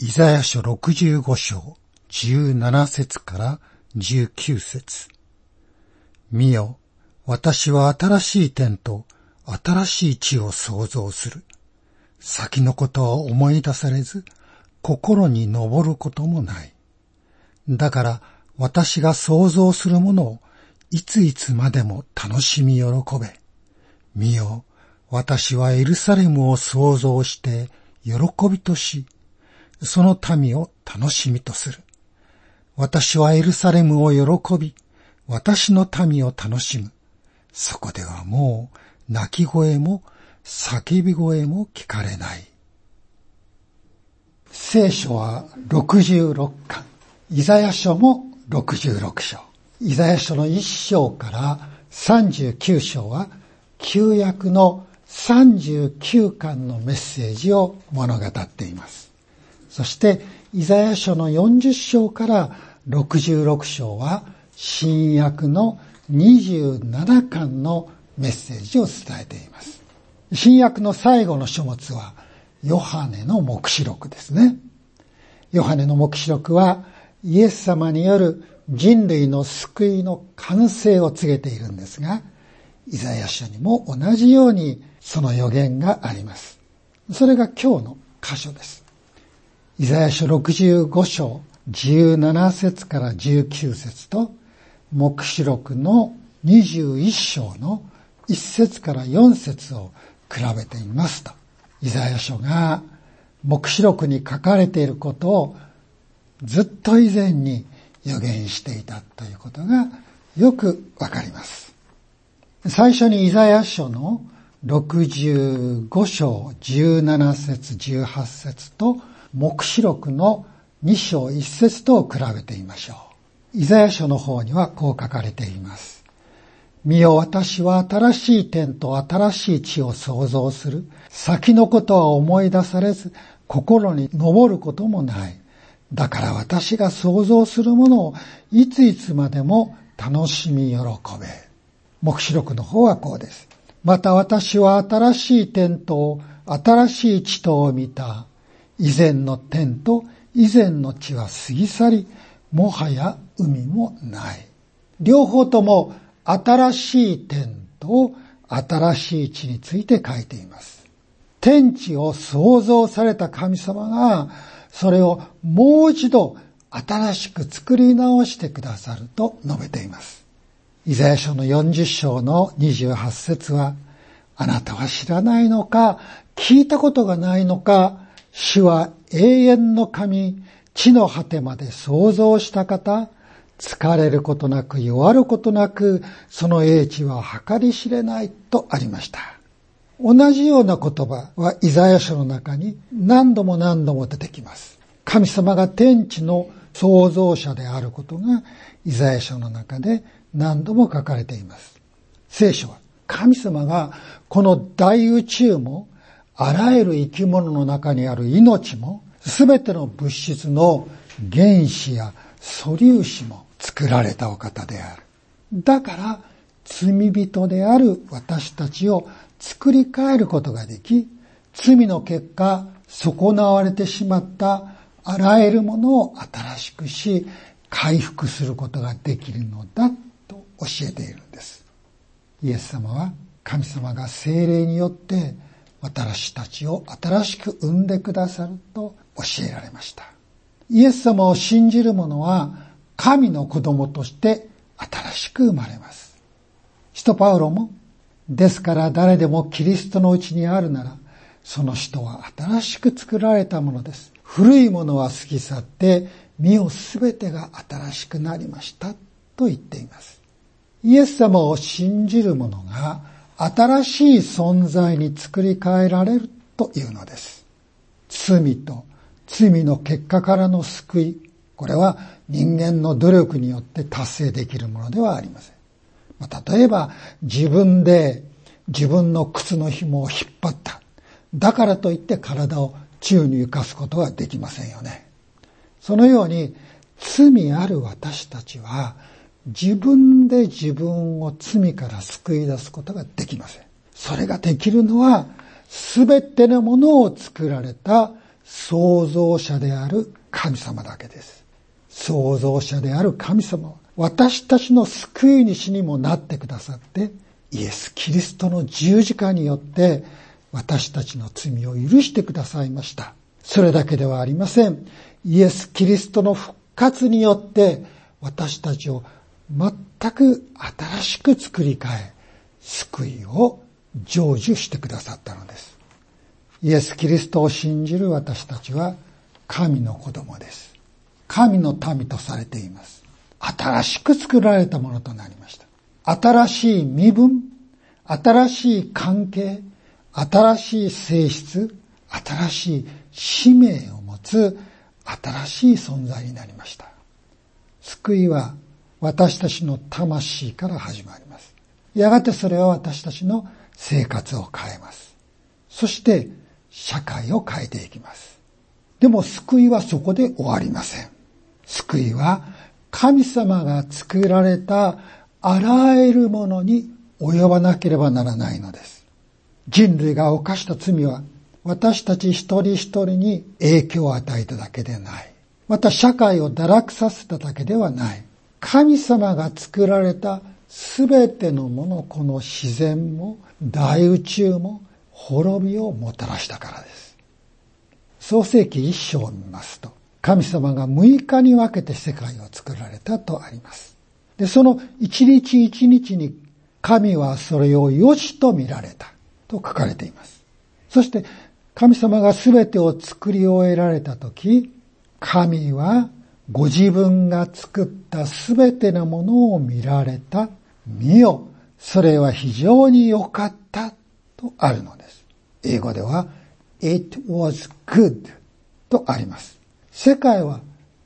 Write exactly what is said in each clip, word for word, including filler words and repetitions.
イザヤ書ろくじゅうご章じゅうなな節からじゅうきゅう節。見よ、私は新しい天と新しい地を創造する。先のことは思い出されず、心に上ることもない。だから私が創造するものをいついつまでも楽しみ喜べ。見よ、私はエルサレムを創造して喜びとし、その民を楽しみとする。私はエルサレムを喜び、私の民を楽しむ。そこではもう泣き声も叫び声も聞かれない。聖書はろくじゅうろっかん、イザヤ書もろくじゅうろく章。イザヤ書のいっ章からさんじゅうきゅう章は旧約のさんじゅうきゅうかんのメッセージを物語っています。そしてイザヤ書のよんじゅう章からろくじゅうろく章は新約のにじゅうななかんのメッセージを伝えています。新約の最後の書物はヨハネの黙示録ですね。ヨハネの黙示録はイエス様による人類の救いの完成を告げているんですが、イザヤ書にも同じようにその予言があります。それが今日の箇所です。イザヤ書ろくじゅうご章じゅうなな節からじゅうきゅう節と黙示録のにじゅういっ章のいち節からよん節を比べてみますと、イザヤ書が黙示録に書かれていることをずっと以前に予言していたということがよくわかります。最初にイザヤ書のろくじゅうご章じゅうなな節じゅうはち節と黙示録のに章いち節とを比べてみましょう。イザヤ書の方にはこう書かれています。見よ、私は新しい天と新しい地を創造する。先のことは思い出されず、心に上ることもない。だから私が創造するものをいついつまでも楽しみ喜べ。黙示録の方はこうです。また私は新しい天と新しい地とを見た。以前の天と以前の地は過ぎ去り、もはや海もない。両方とも新しい天と新しい地について書いています。天地を創造された神様が、それをもう一度新しく作り直してくださると述べています。イザヤ書のよんじゅう章のにじゅうはち節は、あなたは知らないのか、聞いたことがないのか、主は永遠の神、地の果てまで創造した方、疲れることなく弱ることなく、その英知は計り知れないとありました。同じような言葉はイザヤ書の中に何度も何度も出てきます。神様が天地の創造者であることがイザヤ書の中で何度も書かれています。聖書は神様がこの大宇宙もあらゆる生き物の中にある命もすべての物質の原子や素粒子も作られたお方である。だから罪人である私たちを作り変えることができ、罪の結果損なわれてしまったあらゆるものを新しくし回復することができるのだと教えているんです。イエス様は神様が聖霊によって私たちを新しく生んでくださると教えられました。イエス様を信じる者は神の子供として新しく生まれます。使徒パウロも、ですから誰でもキリストのうちにあるなら、その人は新しく作られたものです。古いものは過ぎ去って、身をすべてが新しくなりましたと言っています。イエス様を信じる者が新しい存在に作り変えられるというのです。罪と罪の結果からの救い、これは人間の努力によって達成できるものではありません。例えば自分で自分の靴の紐を引っ張った。だからといって体を宙に浮かすことはできませんよね。そのように罪ある私たちは自分で自分を罪から救い出すことができません。それができるのはすべてのものを作られた創造者である神様だけです。創造者である神様は私たちの救い主にもなってくださって、イエス・キリストの十字架によって私たちの罪を許してくださいました。それだけではありません。イエス・キリストの復活によって私たちを全く新しく作り変え、救いを成就してくださったのです。イエス・キリストを信じる私たちは神の子供です。神の民とされています。新しく作られたものとなりました。新しい身分、新しい関係、新しい性質、新しい使命を持つ新しい存在になりました。救いは私たちの魂から始まります。やがてそれは私たちの生活を変えます。そして社会を変えていきます。でも救いはそこで終わりません。救いは神様が作られたあらゆるものに及ばなければならないのです。人類が犯した罪は私たち一人一人に影響を与えただけでない。また社会を堕落させただけではない。神様が作られたすべてのもの、この自然も大宇宙も滅びをもたらしたからです。創世記一章を見ますと、神様が六日に分けて世界を作られたとあります。で、その一日一日に神はそれを良しと見られたと書かれています。そして神様がすべてを作り終えられたとき、神はご自分が作ったすべてのものを見られた。見よ、それは非常に良かったとあるのです。英語では It was good とあります。世界は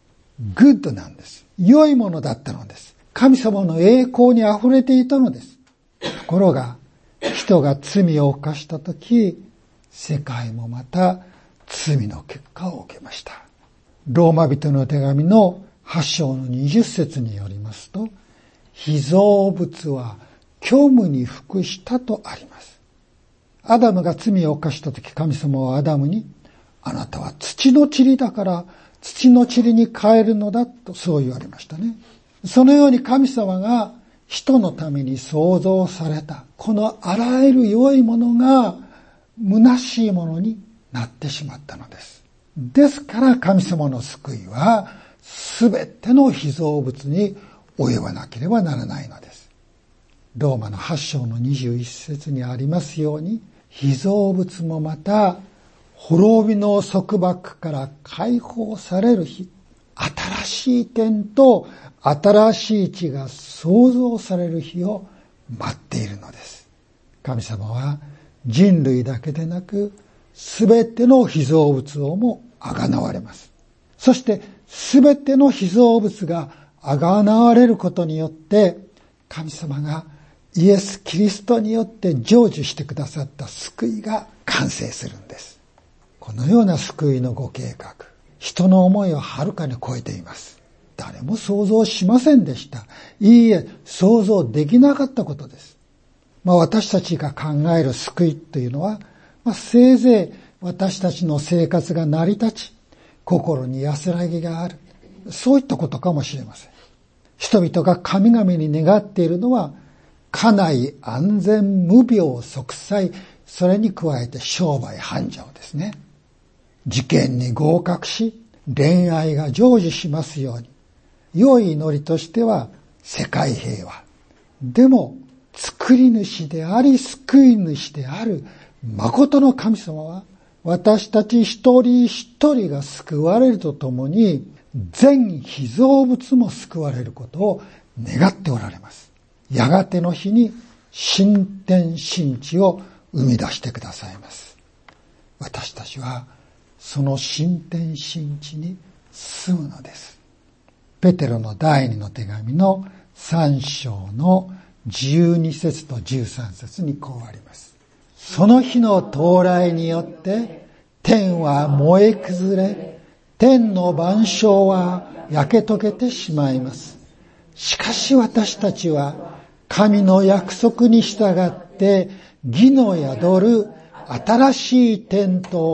good なんです。良いものだったのです。神様の栄光に溢れていたのです。ところが人が罪を犯したとき、世界もまた罪の結果を受けました。ローマ人の手紙のはち章のにじゅっ節によりますと、被造物は虚無に服したとあります。アダムが罪を犯したとき、神様はアダムに、あなたは土の塵だから土の塵に変えるのだとそう言われましたね。そのように神様が人のために創造されたこのあらゆる良いものが虚しいものになってしまったのです。ですから神様の救いはすべての被造物に及ばなければならないのです。ローマのはち章のにじゅういち節にありますように、被造物もまた滅びの束縛から解放される日、新しい天と新しい地が創造される日を待っているのです。神様は人類だけでなくすべての被造物をもあがなわれます。そしてすべての被造物があがなわれることによって神様がイエス・キリストによって成就してくださった救いが完成するんです。このような救いのご計画、人の思いをはるかに超えています。誰も想像しませんでした。いいえ、想像できなかったことです。まあ、私たちが考える救いというのは、まあ、せいぜい私たちの生活が成り立ち、心に安らぎがある。そういったことかもしれません。人々が神々に願っているのは、家内安全無病息災、それに加えて商売繁盛ですね。受験に合格し、恋愛が成就しますように。良い祈りとしては世界平和。でも、作り主であり救い主である誠の神様は、私たち一人一人が救われるとともに、全被造物も救われることを願っておられます。やがての日に新天新地を生み出してくださいます。私たちはその新天新地に住むのです。ペテロの第二の手紙の三章のじゅうに節とじゅうさん節にこうあります。その日の到来によって天は燃え崩れ、天の万象は焼け溶けてしまいます。しかし私たちは神の約束に従って義の宿る新しい天と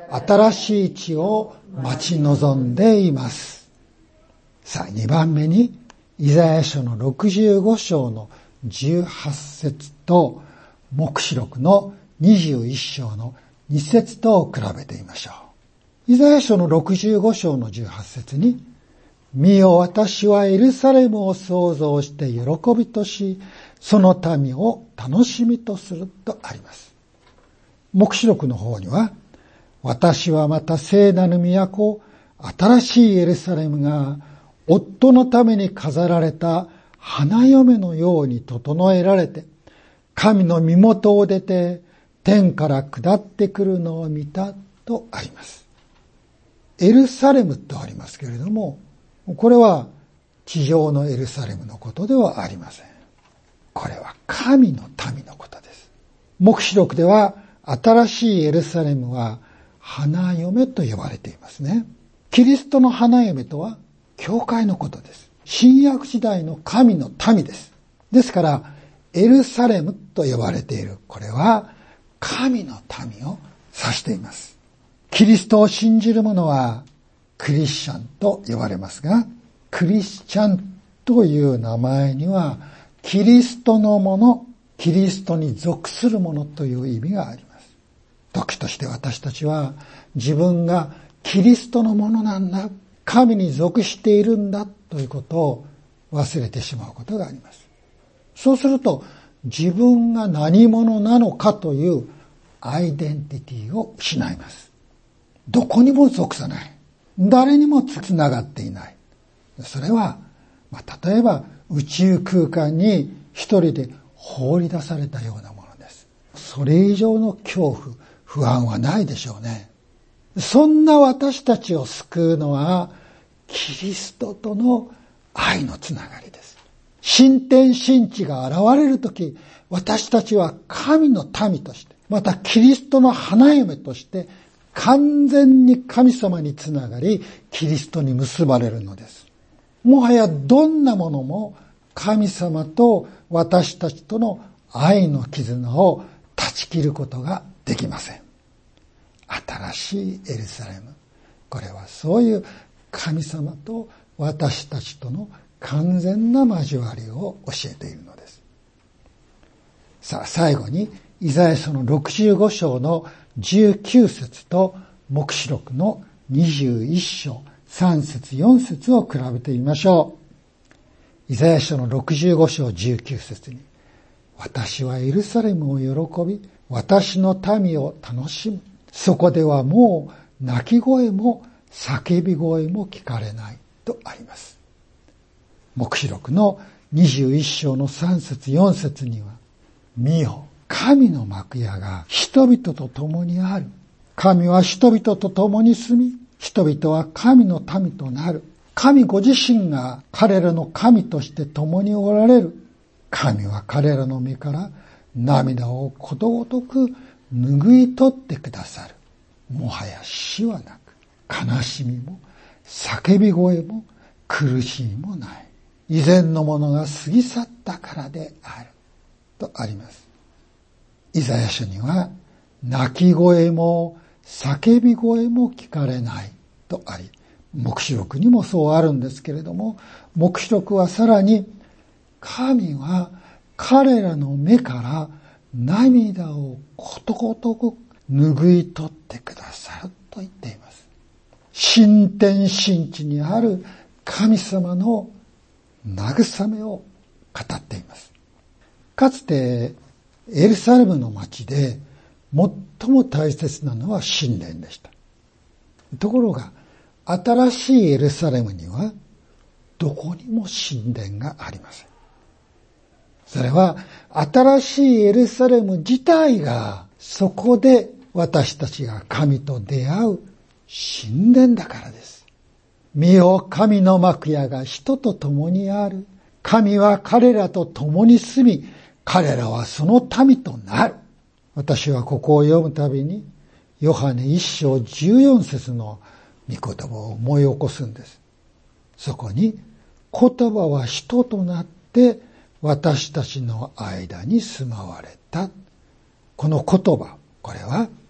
新しい地を待ち望んでいます。さあ、にばんめに、イザヤ書のろくじゅうご章のじゅうはち節と、黙示録のにじゅういち章のに節と比べてみましょう。イザヤ書のろくじゅうご章のじゅうはち節に、見よ私はエルサレムを創造して喜びとし、その民を楽しみとするとあります。黙示録の方には、私はまた聖なる都、新しいエルサレムが、夫のために飾られた花嫁のように整えられて、神の身元を出て、天から下ってくるのを見たとあります。エルサレムとありますけれども、これは地上のエルサレムのことではありません。これは神の民のことです。黙示録では新しいエルサレムは花嫁と呼ばれていますね。キリストの花嫁とは教会のことです。新約時代の神の民です。ですからエルサレムと呼ばれている。これは神の民を指しています。キリストを信じる者はクリスチャンと呼ばれますが、クリスチャンという名前には、キリストのもの、キリストに属するものという意味があります。時として私たちは自分がキリストのものなんだ、神に属しているんだということを忘れてしまうことがあります。そうすると自分が何者なのかというアイデンティティを失います。どこにも属さない。誰にもつながっていない。それは、まあ、例えば宇宙空間に一人で放り出されたようなものです。それ以上の恐怖、不安はないでしょうね。そんな私たちを救うのは、キリストとの愛のつながりです。新天新地が現れるとき、私たちは神の民として、またキリストの花嫁として、完全に神様につながり、キリストに結ばれるのです。もはやどんなものも神様と私たちとの愛の絆を断ち切ることができません。新しいエルサレム。これはそういう神様と私たちとの完全な交わりを教えているのです。さあ最後にイザヤ書のろくじゅうご章のじゅうきゅう節と黙示録のにじゅういち章さん節よん節を比べてみましょう。イザヤ書のろくじゅうご章じゅうきゅう節に、私はエルサレムを喜び、私の民を楽しむ。そこではもう泣き声も叫び声も聞かれないとあります。黙示録のにじゅういち章のさん節よん節には、見よ、神の幕屋が人々と共にある。神は人々と共に住み、人々は神の民となる。神ご自身が彼らの神として共におられる。神は彼らの目から涙をことごとく拭い取ってくださる。もはや死はなく、悲しみも叫び声も苦しみもない。以前のものが過ぎ去ったからである。とあります。イザヤ書には、泣き声も叫び声も聞かれないとあり、黙示録にもそうあるんですけれども、黙示録はさらに、神は彼らの目から涙をことごとく拭い取ってくださると言っています。新天新地にある神様の慰めを語っています。かつてエルサレムの町で最も大切なのは神殿でした。ところが新しいエルサレムにはどこにも神殿がありません。それは新しいエルサレム自体がそこで私たちが神と出会う神殿だからです。見よ、神の幕屋が人と共にある。神は彼らと共に住み、彼らはその民となる。私はここを読むたびに、ヨハネ一章十四節の御言葉を思い起こすんです。そこに、言葉は人となって私たちの間に住まわれた。この言葉、これは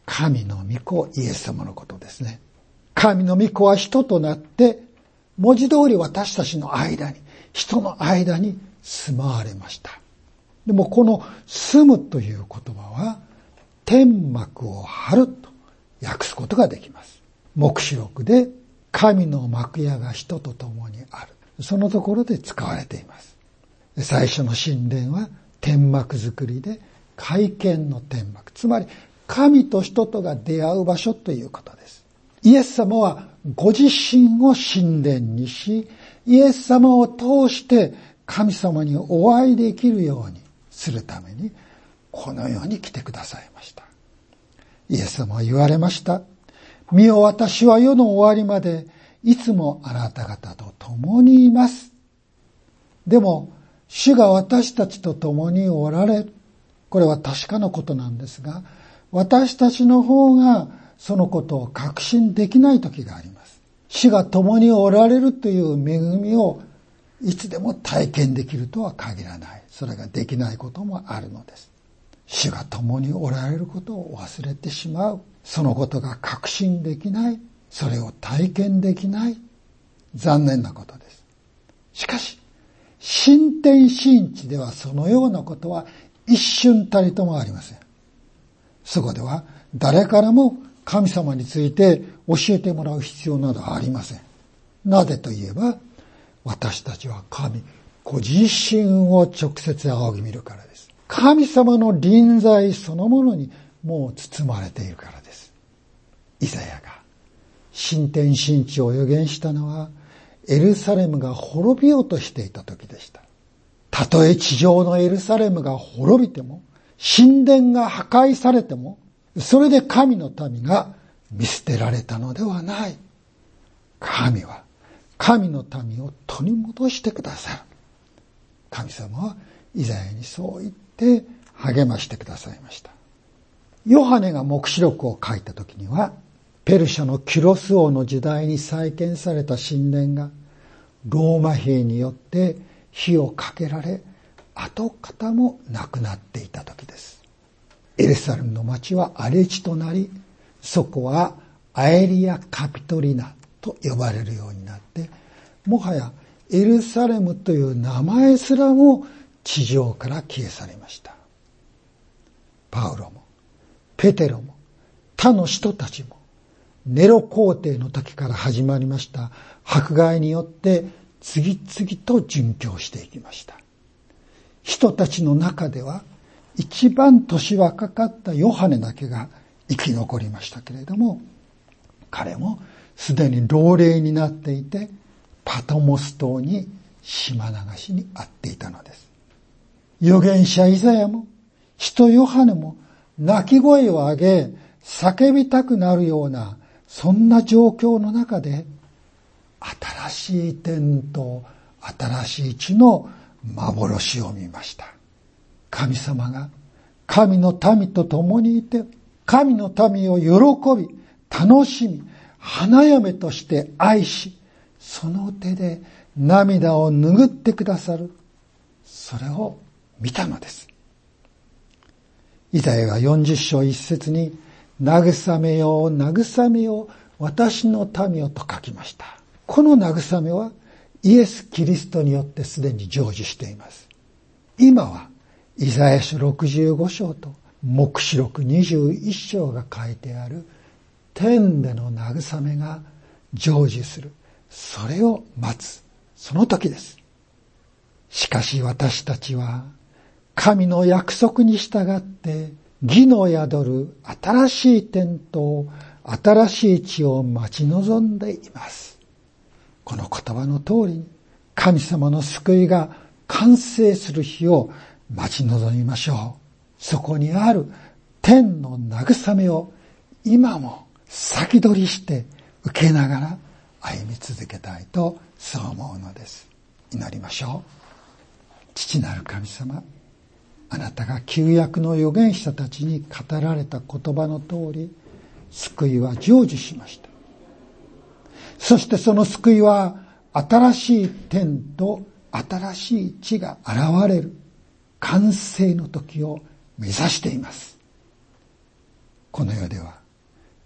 神の御子イエス様のことですね。神の御子は人となって文字通り私たちの間に、人の間に住まわれました。でもこの住むという言葉は天幕を張ると訳すことができます。黙示録で神の幕屋が人と共にある。そのところで使われています。最初の神殿は天幕作りで会見の天幕。つまり神と人とが出会う場所ということです。イエス様はご自身を神殿にし、イエス様を通して神様にお会いできるようにするためにこの世に来てくださいました。イエス様は言われました。見よ、私は世の終わりまでいつもあなた方と共にいます。でも主が私たちと共におられる。これは確かなことなんですが、私たちの方がそのことを確信できない時があります。主が共におられるという恵みをいつでも体験できるとは限らない。それができないこともあるのです。主が共におられることを忘れてしまう。そのことが確信できない。それを体験できない。残念なことです。しかし、新天新地ではそのようなことは一瞬たりともありません。そこでは誰からも神様について教えてもらう必要などはありません。なぜといえば、私たちは神ご自身を直接仰ぎ見るからです。神様の臨在そのものにもう包まれているからです。イザヤが新天新地を予言したのはエルサレムが滅びようとしていた時でした。たとえ地上のエルサレムが滅びても、神殿が破壊されても、それで神の民が見捨てられたのではない。神は神の民を取り戻してくださる。神様はイザヤにそう言って励ましてくださいました。ヨハネが黙示録を書いた時には、ペルシャのキュロス王の時代に再建された神殿がローマ兵によって火をかけられ、跡形もなくなっていた時です。エルサレムの町は荒れ地となり、そこはアエリア・カピトリナと呼ばれるようになって、もはやエルサレムという名前すらも地上から消え去りました。パウロもペテロも他の人たちもネロ皇帝の時から始まりました迫害によって次々と殉教していきました。人たちの中では一番年若かったヨハネだけが生き残りましたけれども、彼もすでに老齢になっていてパトモス島に島流しに遭っていたのです。預言者イザヤも使徒ヨハネも泣き声を上げ叫びたくなるようなそんな状況の中で、新しい天と新しい地の幻を見ました。神様が神の民と共にいて、神の民を喜び楽しみ花嫁として愛し、その手で涙を拭ってくださる、それを見たのです。イザヤがよんじゅっ章一節に、慰めよう慰めよう私の民をと書きました。この慰めはイエス・キリストによってすでに成就しています。今はイザヤ書ろくじゅうご章と黙示録にじゅういち章が書いてある天での慰めが成就する、それを待つその時です。しかし私たちは神の約束に従って義の宿る新しい天と新しい地を待ち望んでいます。この言葉の通りに神様の救いが完成する日を待ち望みましょう。そこにある天の慰めを今も先取りして受けながら歩み続けたいとそう思うのです。祈りましょう。父なる神様、あなたが旧約の預言者たちに語られた言葉の通り、救いは成就しました。そしてその救いは新しい天と新しい地が現れる完成の時を目指しています。この世では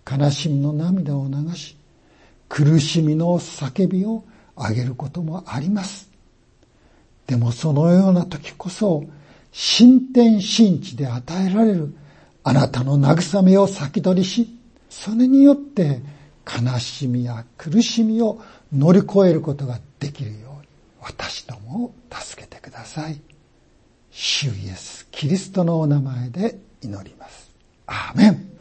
悲しみの涙を流し、苦しみの叫びを上げることもあります。でもそのような時こそ、新天新地で与えられるあなたの慰めを先取りし、それによって悲しみや苦しみを乗り越えることができるように、私どもを助けてください。主イエス・キリストのお名前で祈ります。アーメン。